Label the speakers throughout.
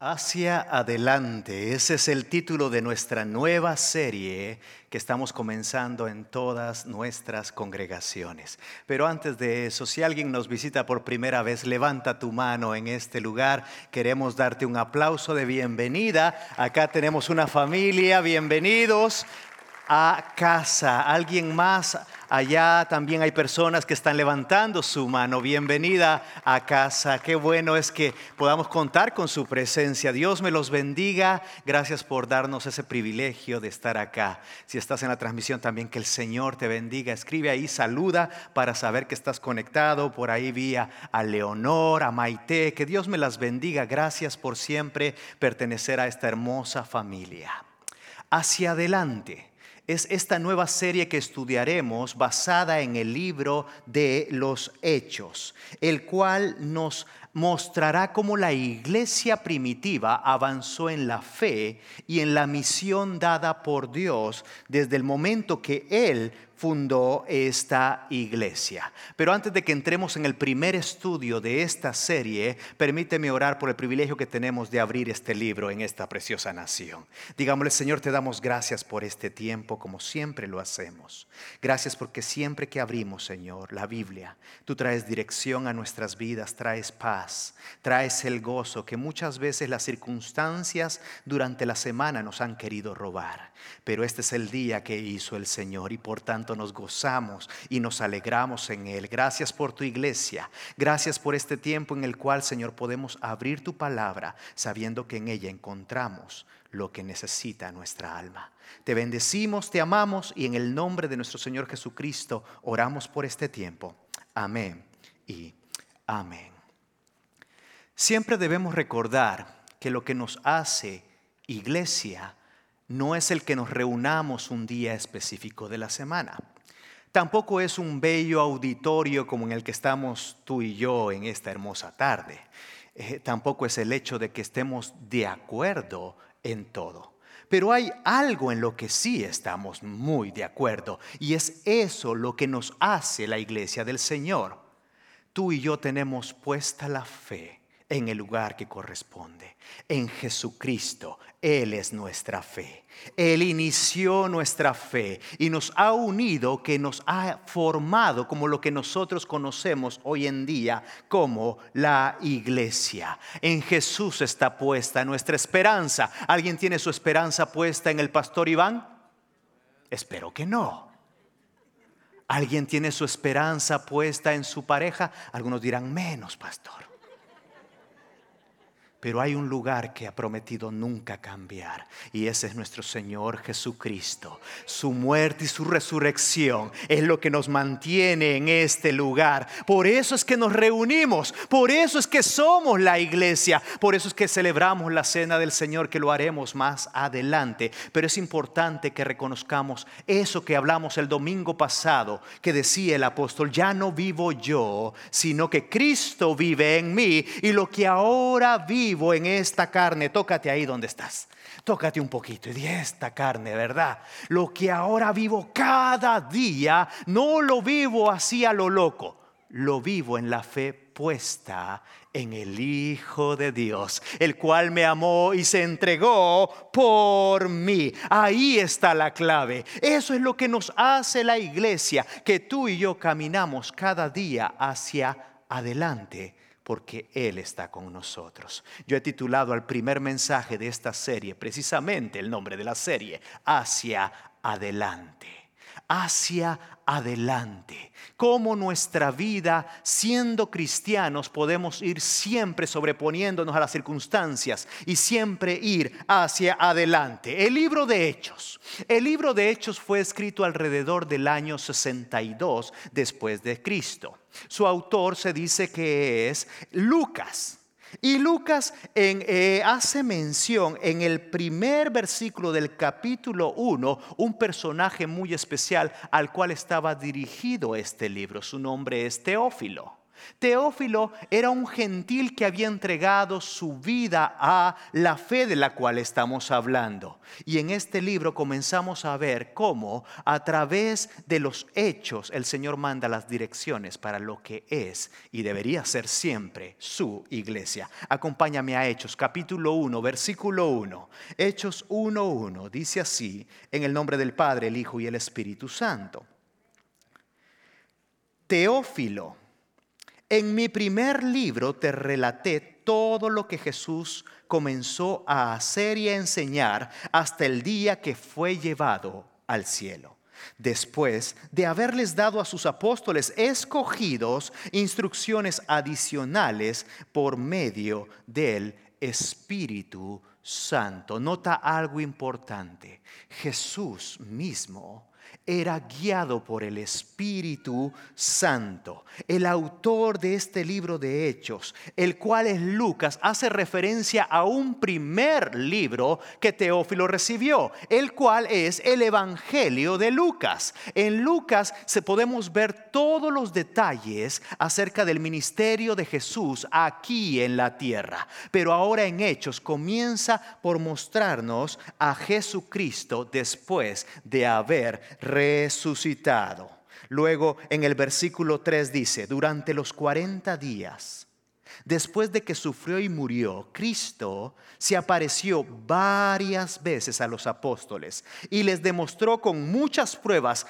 Speaker 1: Hacia adelante, ese es el título de nuestra nueva serie que estamos comenzando en todas nuestras congregaciones. Pero antes de eso, si alguien nos visita por primera vez, levanta tu mano en este lugar. Queremos darte un aplauso de bienvenida. Acá tenemos una familia, bienvenidos a casa. ¿Alguien más? Allá también hay personas que están levantando su mano. Bienvenida a casa. Qué bueno es que podamos contar con su presencia. Dios me los bendiga. Gracias por darnos ese privilegio de estar acá. Si estás en la transmisión también, que el Señor te bendiga. Escribe ahí, saluda para saber que estás conectado. Por ahí vi a Leonor, a Maite. Que Dios me las bendiga. Gracias por siempre pertenecer a esta hermosa familia. Hacia adelante. Es esta nueva serie que estudiaremos basada en el libro de los Hechos, el cual nos mostrará cómo la iglesia primitiva avanzó en la fe y en la misión dada por Dios desde el momento que Él fundó esta iglesia. Pero antes de que entremos en el primer estudio de esta serie, permíteme orar por el privilegio que tenemos de abrir este libro en esta preciosa nación. Digámosle: Señor, te damos gracias por este tiempo, como siempre lo hacemos. Gracias porque siempre que abrimos, Señor, la Biblia, tú traes dirección a nuestras vidas, traes paz, traes el gozo que muchas veces las circunstancias durante la semana nos han querido robar. Pero este es el día que hizo el Señor y por tanto nos gozamos y nos alegramos en Él. Gracias por tu iglesia. Gracias por este tiempo en el cual, Señor, podemos abrir tu palabra sabiendo que en ella encontramos lo que necesita nuestra alma. Te bendecimos, te amamos y en el nombre de nuestro Señor Jesucristo oramos por este tiempo. Amén y amén. Siempre debemos recordar que lo que nos hace iglesia no es el que nos reunamos un día específico de la semana. Tampoco es un bello auditorio como en el que estamos tú y yo en esta hermosa tarde. Tampoco es el hecho de que estemos de acuerdo en todo. Pero hay algo en lo que sí estamos muy de acuerdo, y es eso lo que nos hace la iglesia del Señor. Tú y yo tenemos puesta la fe en el lugar que corresponde, en Jesucristo. Él es nuestra fe. Él inició nuestra fe y nos ha unido, que nos ha formado como lo que nosotros conocemos hoy en día como la iglesia. En Jesús está puesta nuestra esperanza. ¿Alguien tiene su esperanza puesta en el pastor Iván? Espero que no. ¿Alguien tiene su esperanza puesta en su pareja? Algunos dirán: menos, pastor. Pero hay un lugar que ha prometido nunca cambiar, y ese es nuestro Señor Jesucristo. Su muerte y su resurrección es lo que nos mantiene en este lugar. Por eso es que nos reunimos, por eso es que somos la iglesia, por eso es que celebramos la cena del Señor, que lo haremos más adelante. Pero es importante que reconozcamos eso que hablamos el domingo pasado, que decía el apóstol: ya no vivo yo, sino que Cristo vive en mí, y lo que ahora vivo en esta carne. Tócate ahí donde estás, tócate un poquito y di: esta carne, ¿verdad? Lo que ahora vivo cada día, no lo vivo así a lo loco, lo vivo en la fe puesta en el Hijo de Dios, el cual me amó y se entregó por mí. Ahí está la clave. Eso es lo que nos hace la iglesia, que tú y yo caminamos cada día hacia adelante, porque Él está con nosotros. Yo he titulado al primer mensaje de esta serie, precisamente el nombre de la serie: Hacia adelante. Hacia adelante. Cómo nuestra vida, siendo cristianos, podemos ir siempre sobreponiéndonos a las circunstancias y siempre ir hacia adelante. El libro de Hechos. El libro de Hechos fue escrito alrededor del año 62 después de Cristo. Su autor se dice que es Lucas. Y Lucas hace mención en el primer versículo del capítulo 1, un personaje muy especial al cual estaba dirigido este libro. Su nombre es Teófilo. Teófilo era un gentil que había entregado su vida a la fe de la cual estamos hablando. Y en este libro comenzamos a ver cómo a través de los hechos el Señor manda las direcciones para lo que es y debería ser siempre su iglesia. Acompáñame a Hechos capítulo 1, versículo 1. Hechos 1:1 dice así, en el nombre del Padre, el Hijo y el Espíritu Santo. Teófilo, en mi primer libro te relaté todo lo que Jesús comenzó a hacer y a enseñar hasta el día que fue llevado al cielo. Después de haberles dado a sus apóstoles escogidos instrucciones adicionales por medio del Espíritu Santo. Nota algo importante. Jesús mismo era guiado por el Espíritu Santo. El autor de este libro de Hechos, el cual es Lucas, hace referencia a un primer libro que Teófilo recibió, el cual es el Evangelio de Lucas. En Lucas podemos ver todos los detalles acerca del ministerio de Jesús aquí en la tierra. Pero ahora en Hechos comienza por mostrarnos a Jesucristo después de haber resucitado. Luego en el versículo 3 dice, durante los 40 días, después de que sufrió y murió, Cristo se apareció varias veces a los apóstoles y les demostró con muchas pruebas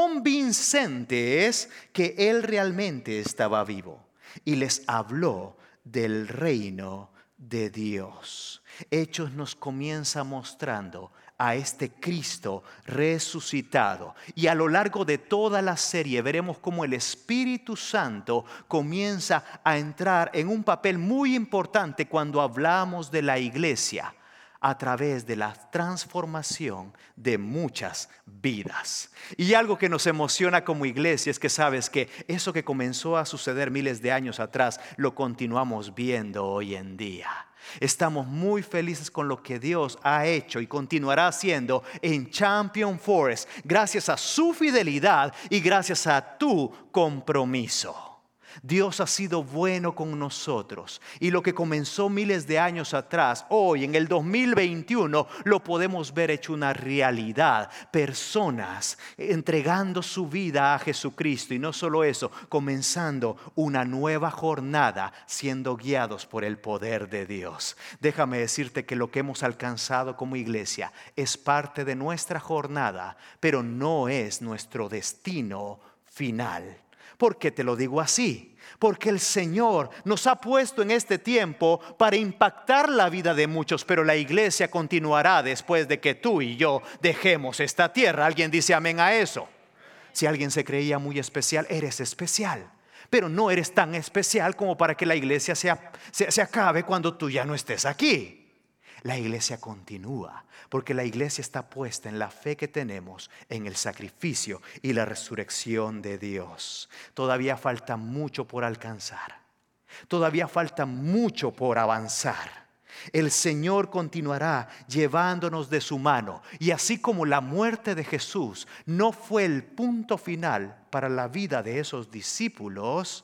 Speaker 1: convincentes que Él realmente estaba vivo. Y les habló del reino de Dios. Hechos nos comienza mostrando a este Cristo resucitado. Y a lo largo de toda la serie veremos cómo el Espíritu Santo comienza a entrar en un papel muy importante cuando hablamos de la iglesia, a través de la transformación de muchas vidas. Y algo que nos emociona como iglesia es que sabes que eso que comenzó a suceder miles de años atrás lo continuamos viendo hoy en día. Estamos muy felices con lo que Dios ha hecho y continuará haciendo en Champion Forest, gracias a su fidelidad y gracias a tu compromiso. Dios ha sido bueno con nosotros y lo que comenzó miles de años atrás, hoy en el 2021 lo podemos ver hecho una realidad. Personas entregando su vida a Jesucristo y no solo eso, comenzando una nueva jornada siendo guiados por el poder de Dios. Déjame decirte que lo que hemos alcanzado como iglesia es parte de nuestra jornada, pero no es nuestro destino final. ¿Por qué te lo digo así? Porque el Señor nos ha puesto en este tiempo para impactar la vida de muchos, pero la iglesia continuará después de que tú y yo dejemos esta tierra. ¿Alguien dice amén a eso? Si alguien se creía muy especial, eres especial, pero no eres tan especial como para que la iglesia se acabe cuando tú ya no estés aquí. La iglesia continúa porque la iglesia está puesta en la fe que tenemos en el sacrificio y la resurrección de Dios. Todavía falta mucho por alcanzar. Todavía falta mucho por avanzar. El Señor continuará llevándonos de su mano. Y así como la muerte de Jesús no fue el punto final para la vida de esos discípulos,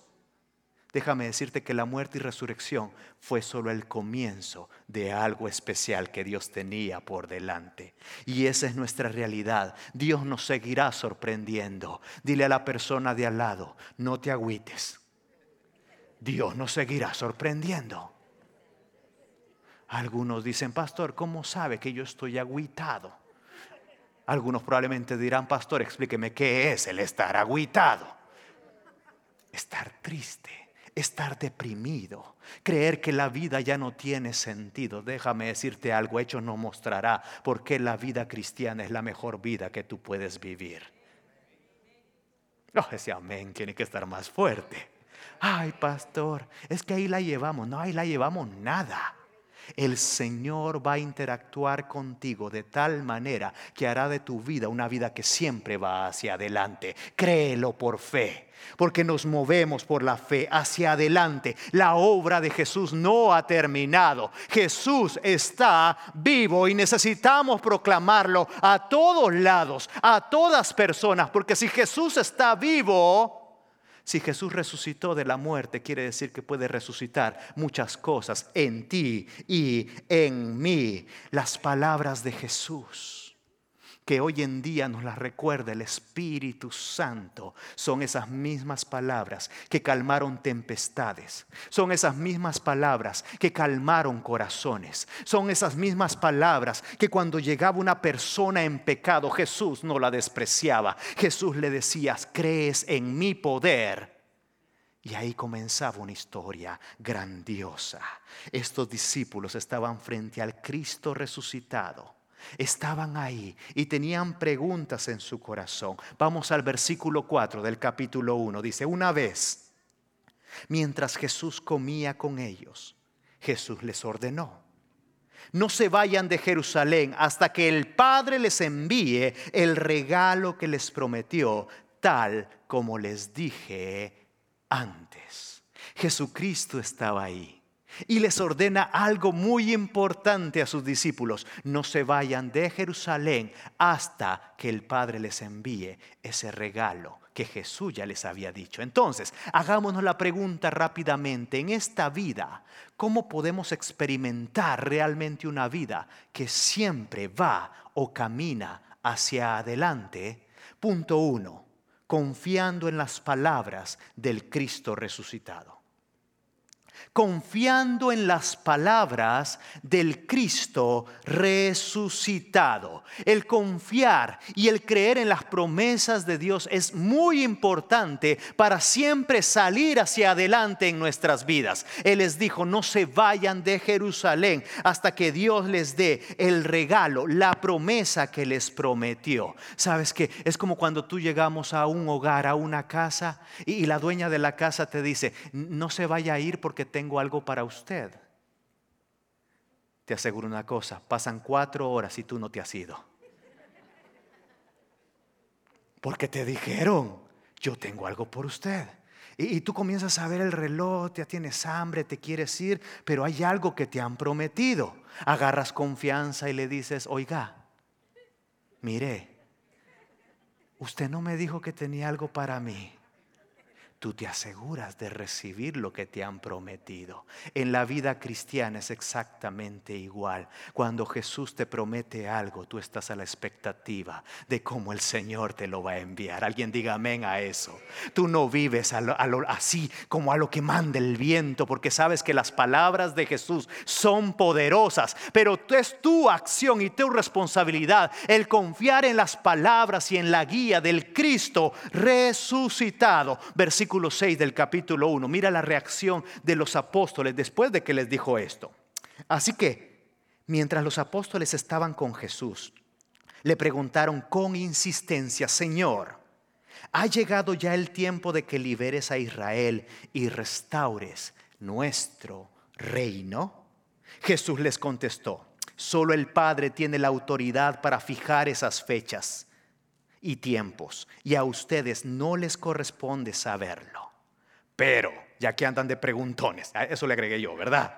Speaker 1: déjame decirte que la muerte y resurrección fue solo el comienzo de algo especial que Dios tenía por delante. Y esa es nuestra realidad. Dios nos seguirá sorprendiendo. Dile a la persona de al lado, no te agüites. Dios nos seguirá sorprendiendo. Algunos dicen, pastor, ¿cómo sabe que yo estoy agüitado? Algunos probablemente dirán, pastor, explíqueme qué es el estar agüitado. Estar triste. Estar deprimido, creer que la vida ya no tiene sentido. Déjame decirte algo, Hechos nos mostrará por qué la vida cristiana es la mejor vida que tú puedes vivir. Ese amén tiene que estar más fuerte. Ay, pastor, es que ahí la llevamos. No, ahí la llevamos nada. El Señor va a interactuar contigo de tal manera que hará de tu vida una vida que siempre va hacia adelante. Créelo por fe, porque nos movemos por la fe hacia adelante. La obra de Jesús no ha terminado. Jesús está vivo y necesitamos proclamarlo a todos lados, a todas personas, porque si Jesús está vivo, Si Jesús resucitó de la muerte, quiere decir que puede resucitar muchas cosas en ti y en mí. Las palabras de Jesús, que hoy en día nos las recuerda el Espíritu Santo, son esas mismas palabras que calmaron tempestades. Son esas mismas palabras que calmaron corazones. Son esas mismas palabras que cuando llegaba una persona en pecado, Jesús no la despreciaba. Jesús le decía: ¿crees en mi poder? Y ahí comenzaba una historia grandiosa. Estos discípulos estaban frente al Cristo resucitado. Estaban ahí y tenían preguntas en su corazón. Vamos al versículo 4 del capítulo 1. Dice: una vez, mientras Jesús comía con ellos, Jesús les ordenó: no se vayan de Jerusalén hasta que el Padre les envíe el regalo que les prometió, tal como les dije antes. Jesucristo estaba ahí y les ordena algo muy importante a sus discípulos: no se vayan de Jerusalén hasta que el Padre les envíe ese regalo que Jesús ya les había dicho. Entonces, hagámonos la pregunta rápidamente: en esta vida, ¿cómo podemos experimentar realmente una vida que siempre va o camina hacia adelante? Punto 1, confiando en las palabras del Cristo resucitado. Confiando en las palabras del Cristo resucitado. El confiar y el creer en las promesas de Dios es muy importante para siempre salir hacia adelante en nuestras vidas. Él les dijo: no se vayan de Jerusalén hasta que Dios les dé el regalo, la promesa que les prometió. ¿Sabes qué? Es como cuando tú llegamos a un hogar, a una casa, y la dueña de la casa te dice: no se vaya a ir porque tengo algo para usted. Te aseguro una cosa: pasan 4 horas y tú no te has ido, porque te dijeron: yo tengo algo por usted. Y tú comienzas a ver el reloj, ya tienes hambre, te quieres ir, pero hay algo que te han prometido. Agarras confianza y le dices: oiga, mire, usted no me dijo que tenía algo para mí. Tú te aseguras de recibir lo que te han prometido. En la vida cristiana es exactamente igual. Cuando Jesús te promete algo, tú estás a la expectativa de cómo el Señor te lo va a enviar. Alguien diga amén a eso. Tú no vives así como a lo que manda el viento, porque sabes que las palabras de Jesús son poderosas, pero es tu acción y tu responsabilidad el confiar en las palabras y en la guía del Cristo resucitado. Versículo 6 del capítulo 1. Mira la reacción de los apóstoles después de que les dijo esto. Así que, mientras los apóstoles estaban con Jesús, le preguntaron con insistencia: Señor, ¿ha llegado ya el tiempo de que liberes a Israel y restaures nuestro reino? Jesús les contestó: solo el Padre tiene la autoridad para fijar esas fechas y tiempos, y a ustedes no les corresponde saberlo. Pero, ya que andan de preguntones, a eso le agregué yo, ¿verdad?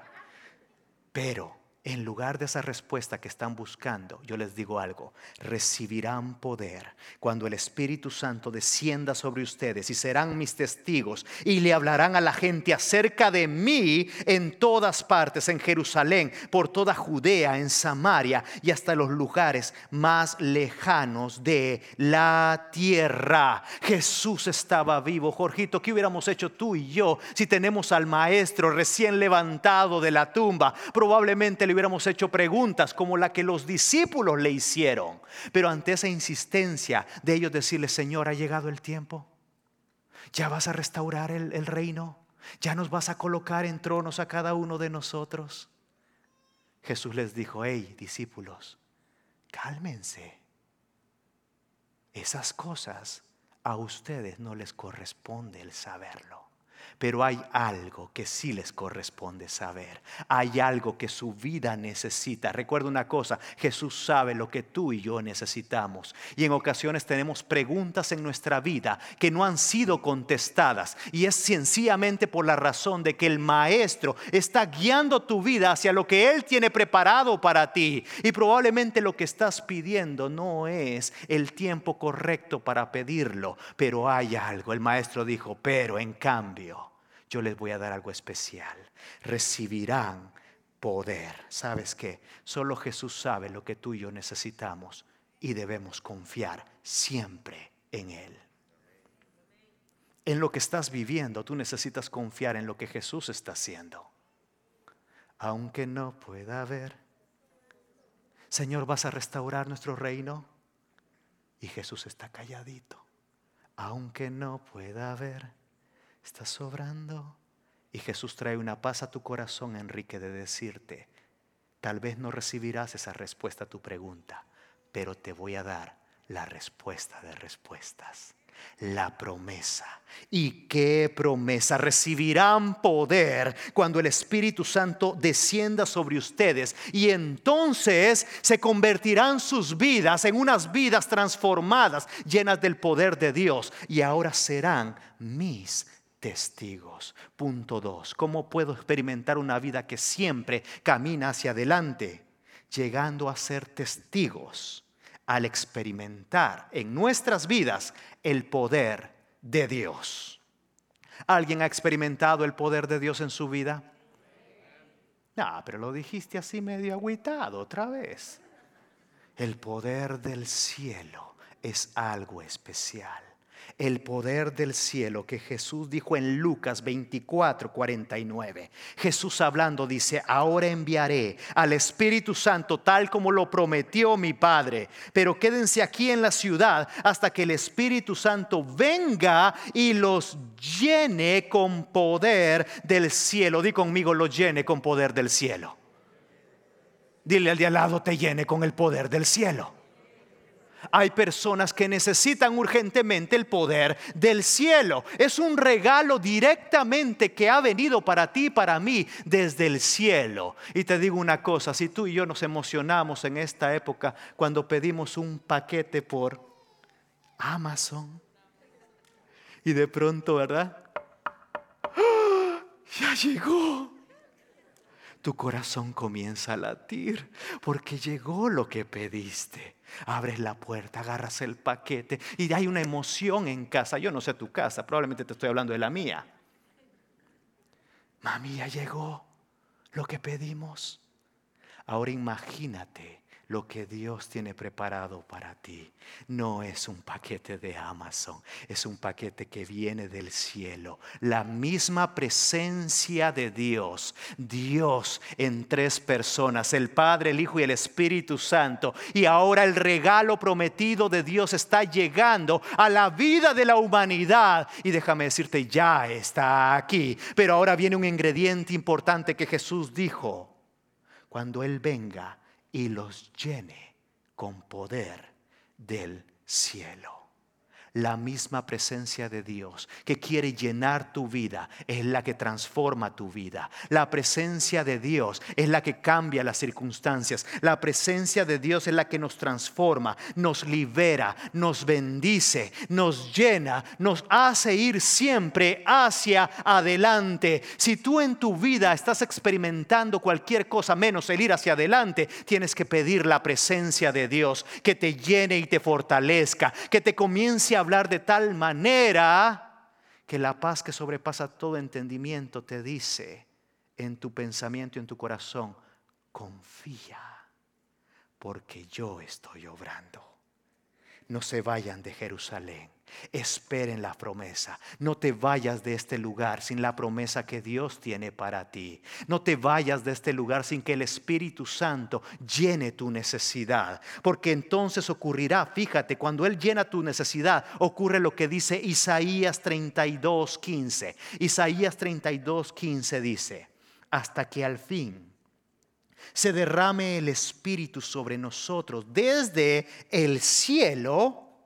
Speaker 1: Pero en lugar de esa respuesta que están buscando, yo les digo algo: recibirán poder cuando el Espíritu Santo descienda sobre ustedes, y serán mis testigos, y le hablarán a la gente acerca de mí en todas partes, en Jerusalén, por toda Judea, en Samaria y hasta los lugares más lejanos de la tierra. Jesús estaba vivo. Jorgito, ¿qué hubiéramos hecho tú y yo si tenemos al Maestro recién levantado de la tumba? Probablemente le hubiéramos hecho preguntas como la que los discípulos le hicieron. Pero ante esa insistencia de ellos decirle: Señor, ¿ha llegado el tiempo? ¿Ya vas a restaurar el reino? ¿Ya nos vas a colocar en tronos a cada uno de nosotros? Jesús les dijo: hey, discípulos, cálmense. Esas cosas a ustedes no les corresponde el saberlo. Pero hay algo que sí les corresponde saber. Hay algo que su vida necesita. Recuerda una cosa, Jesús sabe lo que tú y yo necesitamos. Y en ocasiones tenemos preguntas en nuestra vida que no han sido contestadas. Y es sencillamente por la razón de que el Maestro está guiando tu vida hacia lo que Él tiene preparado para ti. Y probablemente lo que estás pidiendo no es el tiempo correcto para pedirlo. Pero hay algo. El Maestro dijo, pero en cambio, yo les voy a dar algo especial. Recibirán poder. ¿Sabes qué? Solo Jesús sabe lo que tú y yo necesitamos y debemos confiar siempre en Él. En lo que estás viviendo, tú necesitas confiar en lo que Jesús está haciendo. Aunque no pueda ver. Señor, ¿vas a restaurar nuestro reino? Y Jesús está calladito. Aunque no pueda ver. Estás sobrando. Y Jesús trae una paz a tu corazón, Enrique, de decirte, tal vez no recibirás esa respuesta a tu pregunta, pero te voy a dar la respuesta de respuestas. La promesa. ¿Y qué promesa? Recibirán poder cuando el Espíritu Santo descienda sobre ustedes, y entonces se convertirán sus vidas en unas vidas transformadas, llenas del poder de Dios, y ahora serán mis testigos. Punto 2. ¿Cómo puedo experimentar una vida que siempre camina hacia adelante? Llegando a ser testigos al experimentar en nuestras vidas el poder de Dios. ¿Alguien ha experimentado el poder de Dios en su vida? No, pero lo dijiste así medio agüitado otra vez. El poder del cielo es algo especial. El poder del cielo que Jesús dijo en Lucas 24:49. Jesús hablando dice, ahora enviaré al Espíritu Santo tal como lo prometió mi Padre. Pero quédense aquí en la ciudad hasta que el Espíritu Santo venga y los llene con poder del cielo. Di conmigo, los llene con poder del cielo. Dile al de al lado, te llene con el poder del cielo. Hay personas que necesitan urgentemente el poder del cielo. Es un regalo directamente que ha venido para ti y para mí desde el cielo. Y te digo una cosa, si tú y yo nos emocionamos en esta época cuando pedimos un paquete por Amazon y de pronto, ¿verdad? ¡Ah! Ya llegó. Tu corazón comienza a latir porque llegó lo que pediste. Abres la puerta, agarras el paquete y hay una emoción en casa. Yo no sé tu casa, probablemente te estoy hablando de la mía. Mami, ya llegó lo que pedimos. Ahora imagínate lo que Dios tiene preparado para ti. No es un paquete de Amazon, es un paquete que viene del cielo. La misma presencia de Dios. Dios en tres personas, el Padre, el Hijo y el Espíritu Santo. Y ahora el regalo prometido de Dios está llegando a la vida de la humanidad. Y déjame decirte, ya está aquí. Pero ahora viene un ingrediente importante que Jesús dijo. Cuando Él venga y los llene con poder del cielo. La misma presencia de Dios que quiere llenar tu vida es la que transforma tu vida. La presencia de Dios es la que cambia las circunstancias. La presencia de Dios es la que nos transforma, nos libera, nos bendice, nos llena, nos hace ir siempre hacia adelante. Si tú en tu vida estás experimentando cualquier cosa menos el ir hacia adelante, tienes que pedir la presencia de Dios que te llene y te fortalezca, que te comience a hablar de tal manera que la paz que sobrepasa todo entendimiento te dice en tu pensamiento y en tu corazón, confía, porque yo estoy obrando. No se vayan de Jerusalén, esperen la promesa. No te vayas de este lugar sin la promesa que Dios tiene para ti. No te vayas de este lugar sin que el Espíritu Santo llene tu necesidad, porque entonces ocurrirá, fíjate, cuando Él llena tu necesidad, ocurre lo que dice Isaías 32:15. Isaías 32:15 dice, hasta que al fin se derrame el Espíritu sobre nosotros desde el cielo.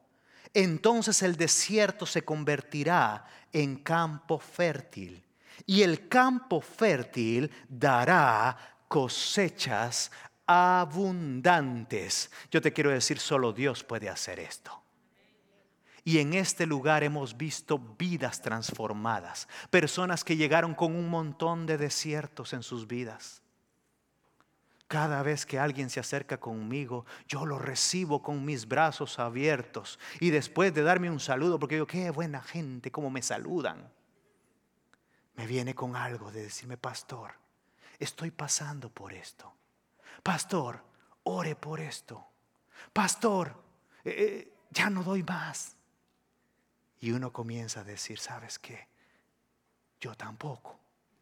Speaker 1: entonces el desierto se convertirá en campo fértil. Y el campo fértil dará cosechas abundantes. Yo te quiero decir, solo Dios puede hacer esto. Y en este lugar hemos visto vidas transformadas. Personas que llegaron con un montón de desiertos en sus vidas. Cada vez que alguien se acerca conmigo, yo lo recibo con mis brazos abiertos. Y después de darme un saludo, porque digo, qué buena gente, cómo me saludan, me viene con algo de decirme, pastor, estoy pasando por esto. Pastor, ore por esto. Pastor, ya no doy más. Y uno comienza a decir, ¿sabes qué? Yo tampoco.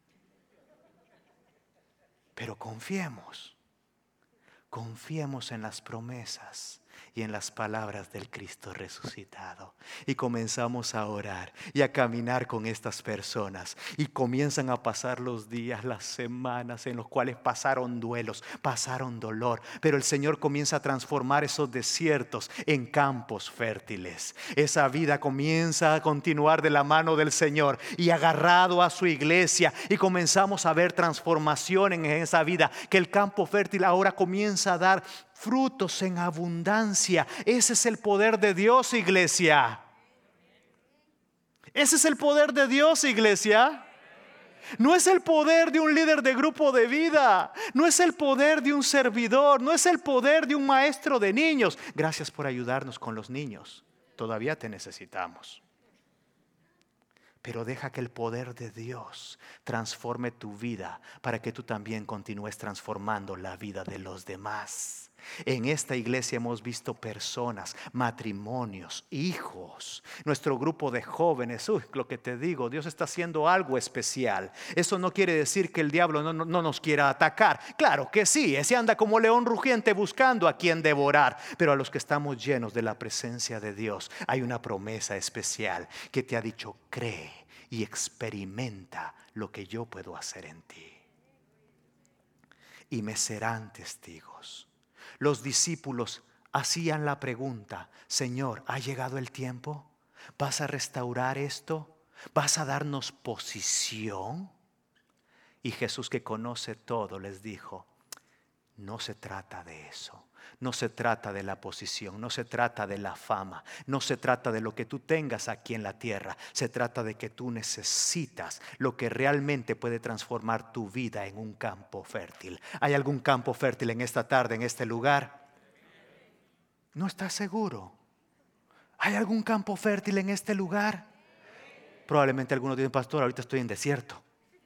Speaker 1: Pero confiemos en las promesas y en las palabras del Cristo resucitado. Y comenzamos a orar y a caminar con estas personas. Y comienzan a pasar los días, las semanas en los cuales pasaron duelos, pasaron dolor. Pero el Señor comienza a transformar esos desiertos en campos fértiles. Esa vida comienza a continuar de la mano del Señor y agarrado a su iglesia. Y comenzamos a ver transformación en esa vida. Que el campo fértil ahora comienza a dar frutos en abundancia. Ese es el poder de Dios, iglesia. Ese es el poder de Dios, iglesia. No es el poder de un líder de grupo de vida. No es el poder de un servidor. No es el poder de un maestro de niños. Gracias por ayudarnos con los niños. Todavía te necesitamos. Pero deja que el poder de Dios transforme tu vida para que tú también continúes transformando la vida de los demás. En esta iglesia hemos visto personas, matrimonios, hijos, nuestro grupo de jóvenes. Lo que te digo, Dios está haciendo algo especial. Eso no quiere decir que el diablo no nos quiera atacar. Claro que sí, ese anda como león rugiente buscando a quien devorar. Pero a los que estamos llenos de la presencia de Dios, hay una promesa especial que te ha dicho, cree y experimenta lo que yo puedo hacer en ti. Y me serán testigos. Los discípulos hacían la pregunta, Señor, ¿ha llegado el tiempo? ¿Vas a restaurar esto? ¿Vas a darnos posición? Y Jesús, que conoce todo, les dijo, no se trata de eso. No se trata de la posición, no se trata de la fama, no se trata de lo que tú tengas aquí en la tierra. Se trata de que tú necesitas lo que realmente puede transformar tu vida en un campo fértil. ¿Hay algún campo fértil en esta tarde, en este lugar? ¿No estás seguro? ¿Hay algún campo fértil en este lugar? Probablemente algunos dicen, pastor, ahorita estoy en desierto.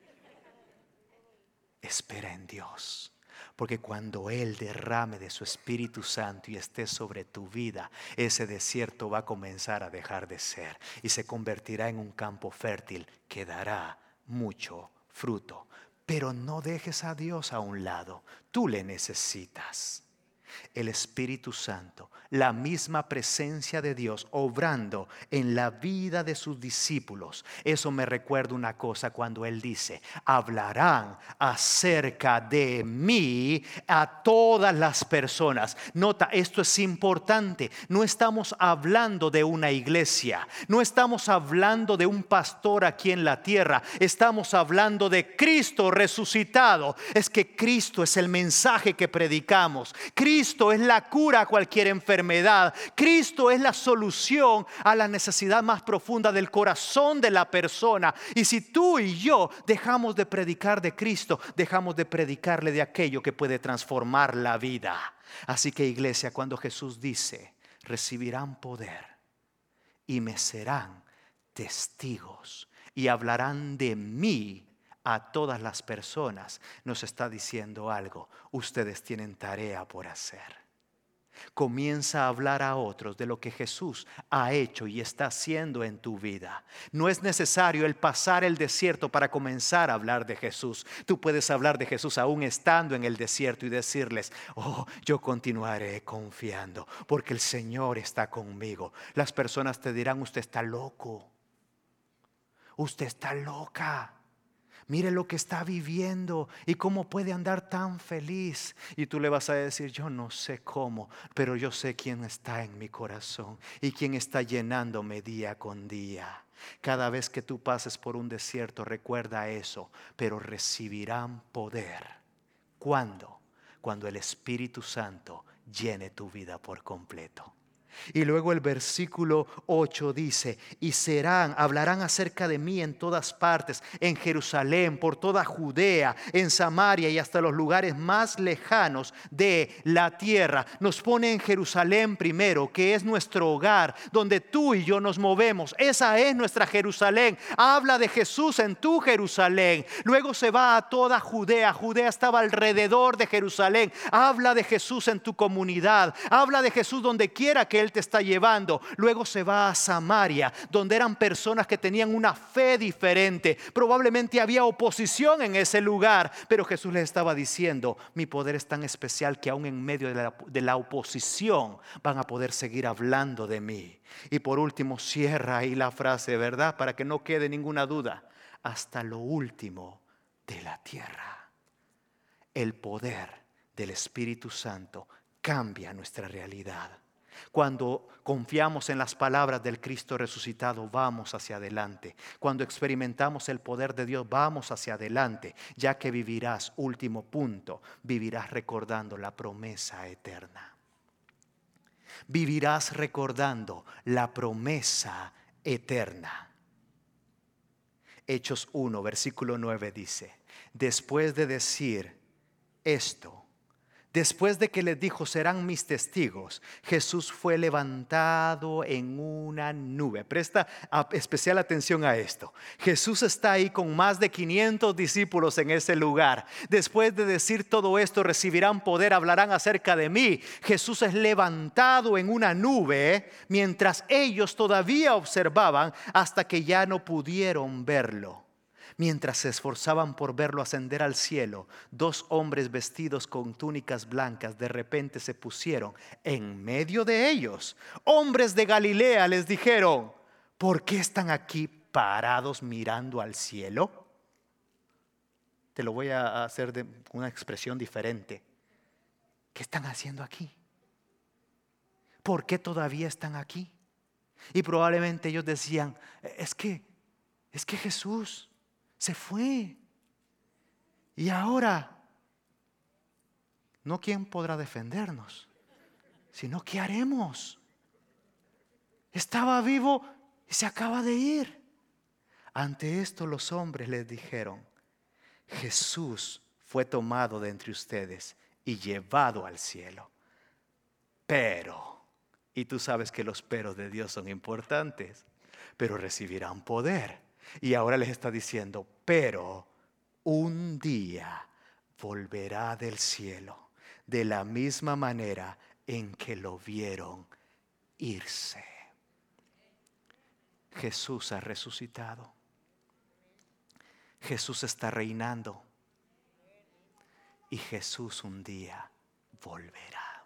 Speaker 1: Espera en Dios. Porque cuando Él derrame de su Espíritu Santo y esté sobre tu vida, ese desierto va a comenzar a dejar de ser y se convertirá en un campo fértil que dará mucho fruto. Pero no dejes a Dios a un lado, tú le necesitas. El Espíritu Santo, la misma presencia de Dios obrando en la vida de sus discípulos. Eso me recuerda una cosa cuando Él dice, hablarán acerca de mí a todas las personas. Nota, esto es importante. No estamos hablando de una iglesia, no estamos hablando de un pastor aquí en la tierra, estamos hablando de Cristo resucitado. Es que Cristo es el mensaje que predicamos. Cristo es la cura a cualquier enfermedad. Cristo es la solución a la necesidad más profunda del corazón de la persona. Y si tú y yo dejamos de predicar de Cristo, dejamos de predicarle de aquello que puede transformar la vida. Así que, iglesia, cuando Jesús dice, recibirán poder y me serán testigos y hablarán de mí a todas las personas, nos está diciendo algo. Ustedes tienen tarea por hacer. Comienza a hablar a otros de lo que Jesús ha hecho y está haciendo en tu vida. No es necesario el pasar el desierto para comenzar a hablar de Jesús. Tú puedes hablar de Jesús aún estando en el desierto y decirles, oh, yo continuaré confiando porque el Señor está conmigo. Las personas te dirán, usted está loco, usted está loca. Mire lo que está viviendo y cómo puede andar tan feliz. Y tú le vas a decir, yo no sé cómo, pero yo sé quién está en mi corazón y quién está llenándome día con día. Cada vez que tú pases por un desierto, recuerda eso, pero recibirán poder. ¿Cuándo? Cuando el Espíritu Santo llene tu vida por completo. Y luego el versículo 8 dice, y hablarán acerca de mí en todas partes, en Jerusalén, por toda Judea, en Samaria y hasta los lugares más lejanos de la tierra. Nos pone en Jerusalén primero, que es nuestro hogar, donde tú y yo nos movemos. Esa es nuestra Jerusalén. Habla de Jesús en tu Jerusalén. Luego se va a toda Judea. Judea estaba alrededor de Jerusalén. Habla de Jesús en tu comunidad. Habla de Jesús donde quiera que Él te está llevando. Luego se va a Samaria, donde eran personas que tenían una fe diferente. Probablemente había oposición en ese lugar, pero Jesús les estaba diciendo, mi poder es tan especial que aún en medio de la oposición van a poder seguir hablando de mí. Y por último cierra ahí la frase, ¿verdad? Para que no quede ninguna duda, hasta lo último de la tierra. El poder del Espíritu Santo cambia nuestra realidad. Cuando confiamos en las palabras del Cristo resucitado, vamos hacia adelante. Cuando experimentamos el poder de Dios, vamos hacia adelante, ya que vivirás, último punto, vivirás recordando la promesa eterna. Vivirás recordando la promesa eterna. Hechos 1, versículo 9 dice, después de decir esto, después de que les dijo, serán mis testigos, Jesús fue levantado en una nube. Presta especial atención a esto. Jesús está ahí con más de 500 discípulos en ese lugar. Después de decir todo esto, recibirán poder, hablarán acerca de mí. Jesús es levantado en una nube mientras ellos todavía observaban hasta que ya no pudieron verlo. Mientras se esforzaban por verlo ascender al cielo, 2 hombres vestidos con túnicas blancas de repente se pusieron en medio de ellos. Hombres de Galilea, les dijeron, ¿por qué están aquí parados mirando al cielo? Te lo voy a hacer de una expresión diferente. ¿Qué están haciendo aquí? ¿Por qué todavía están aquí? Y probablemente ellos decían, es que Jesús se fue. Y ahora, no quién podrá defendernos, sino qué haremos. Estaba vivo y se acaba de ir. Ante esto los hombres les dijeron, Jesús fue tomado de entre ustedes y llevado al cielo. Pero, y tú sabes que los peros de Dios son importantes, pero recibirán poder. Y ahora les está diciendo, pero un día volverá del cielo de la misma manera en que lo vieron irse. Jesús ha resucitado. Jesús está reinando. Y Jesús un día volverá.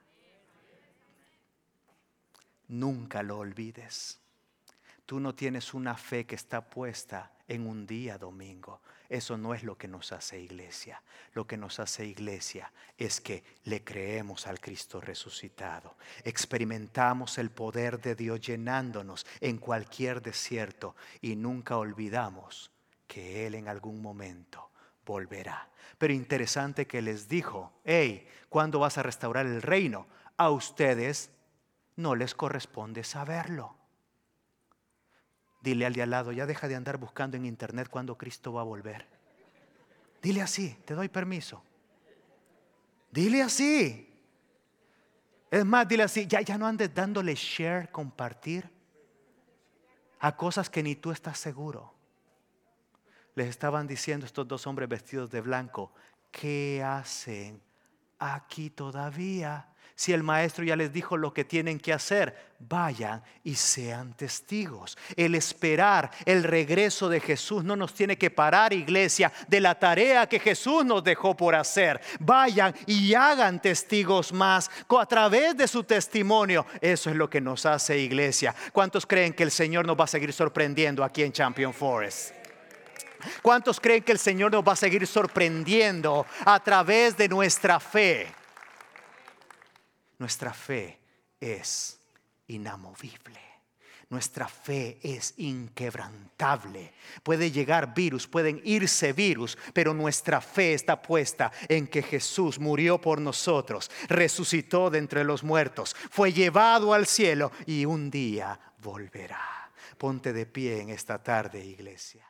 Speaker 1: Nunca lo olvides. Tú no tienes una fe que está puesta en un día domingo. Eso no es lo que nos hace iglesia. Lo que nos hace iglesia es que le creemos al Cristo resucitado. Experimentamos el poder de Dios llenándonos en cualquier desierto y nunca olvidamos que Él en algún momento volverá. Pero interesante que les dijo, hey, ¿cuándo vas a restaurar el reino? A ustedes no les corresponde saberlo. Dile al de al lado, ya deja de andar buscando en internet cuándo Cristo va a volver. Dile así, te doy permiso. Dile así. Es más, dile así, ya no andes dándole share, compartir a cosas que ni tú estás seguro. Les estaban diciendo estos 2 hombres vestidos de blanco, ¿qué hacen aquí todavía? Si el maestro ya les dijo lo que tienen que hacer, vayan y sean testigos. El esperar el regreso de Jesús no nos tiene que parar, iglesia, de la tarea que Jesús nos dejó por hacer. Vayan y hagan testigos más a través de su testimonio. Eso es lo que nos hace iglesia. ¿Cuántos creen que el Señor nos va a seguir sorprendiendo aquí en Champion Forest? ¿Cuántos creen que el Señor nos va a seguir sorprendiendo a través de nuestra fe? Nuestra fe es inamovible. Nuestra fe es inquebrantable. Puede llegar virus, pueden irse virus, pero nuestra fe está puesta en que Jesús murió por nosotros, resucitó de entre los muertos, fue llevado al cielo y un día volverá. Ponte de pie en esta tarde, iglesia.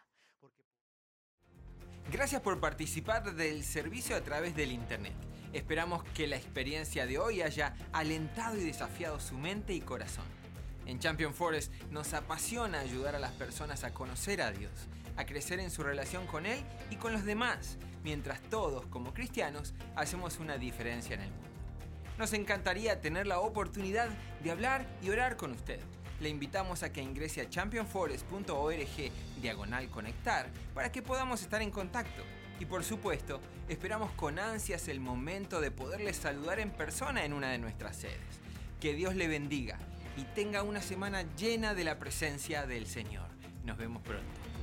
Speaker 2: Gracias por participar del servicio a través del internet. Esperamos que la experiencia de hoy haya alentado y desafiado su mente y corazón. En Champion Forest nos apasiona ayudar a las personas a conocer a Dios, a crecer en su relación con Él y con los demás, mientras todos, como cristianos, hacemos una diferencia en el mundo. Nos encantaría tener la oportunidad de hablar y orar con usted. Le invitamos a que ingrese a championforest.org/conectar para que podamos estar en contacto. Y por supuesto, esperamos con ansias el momento de poderle saludar en persona en una de nuestras sedes. Que Dios le bendiga y tenga una semana llena de la presencia del Señor. Nos vemos pronto.